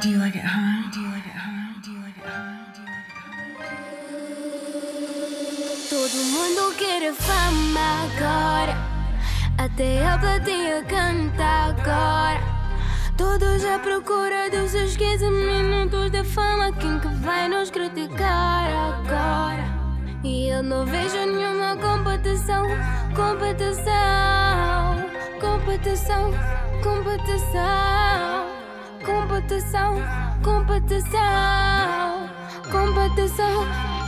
Do you like it, huh? Do you like it, huh? Do you like it, huh? Do you like it, huh? Todo mundo quer fama agora, até a plateia canta agora. Todos à procura dos seus 15 minutos de fama. Quem que vai nos criticar agora? E eu não vejo nenhuma competição. Competição, competição, competição, competição, competição, competição,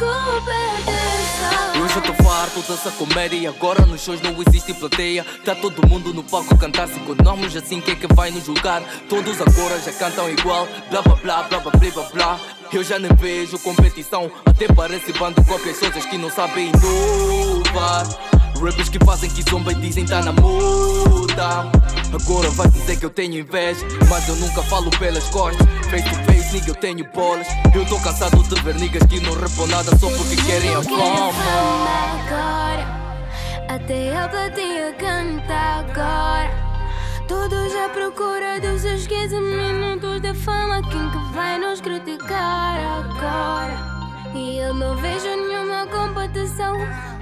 competição. Eu já tô farto dessa comédia e agora nos shows não existe plateia. Tá todo mundo no palco a cantar cinco nomes, assim quem é que vai nos julgar? Todos agora já cantam igual, blá blá blá blá blá blá blá blá. Eu já nem vejo competição, até parece bando cópias coisas que não sabem inovar. Rappers que fazem que zomba e dizem tá na moda. Agora vai dizer que eu tenho inveja, mas eu nunca falo pelas costas. Face to face, nigga, eu tenho bolas. Eu tô cansado de ver niggas que não repõem nada só porque querem a fama. Agora, até a plateia canta agora. Todos à procura dos seus 15 minutos de fama. Quem que vai nos criticar agora? E eu não vejo nenhuma competição.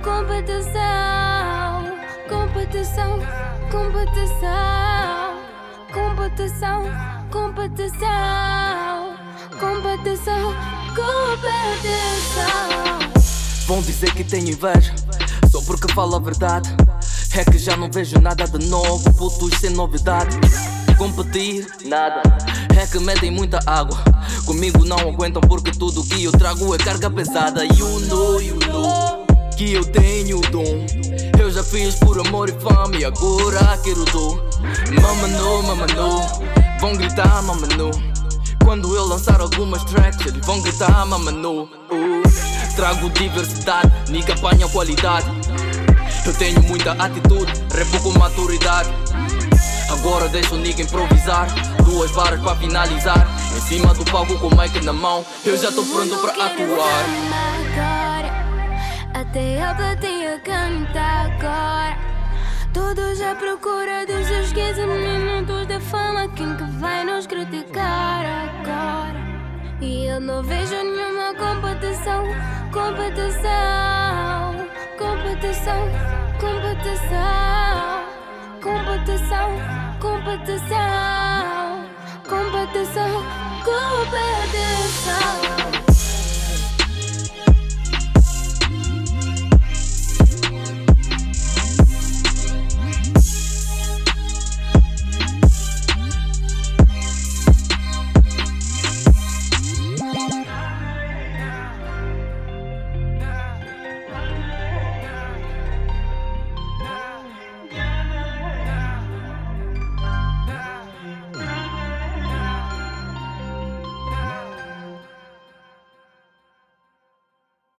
Competição, competição, competição, competição, competição, competição, competição. Vão dizer que tenho inveja só porque falo a verdade. É que já não vejo nada de novo, putos sem novidade. Competir, nada. É que medem muita água. Comigo não aguentam porque tudo que eu trago é carga pesada. You know que eu tenho dom. Eu já fiz por amor e fama e agora quero dor. Mama no, vão gritar mama no. Quando eu lançar algumas tracks eles vão gritar mama no. Trago diversidade, nigga apanha qualidade. Eu tenho muita atitude, repo com maturidade. Agora deixa o nigga improvisar, 2 varas pra finalizar. Em cima do palco com o mic na mão, eu já tô pronto pra atuar. Até a plateia canta agora. Todos à procura dos seus 15 minutos de fama. Quem que vai nos criticar agora? E eu não vejo nenhuma competição. Competição, competição, competição, competição, competição, competição, competição.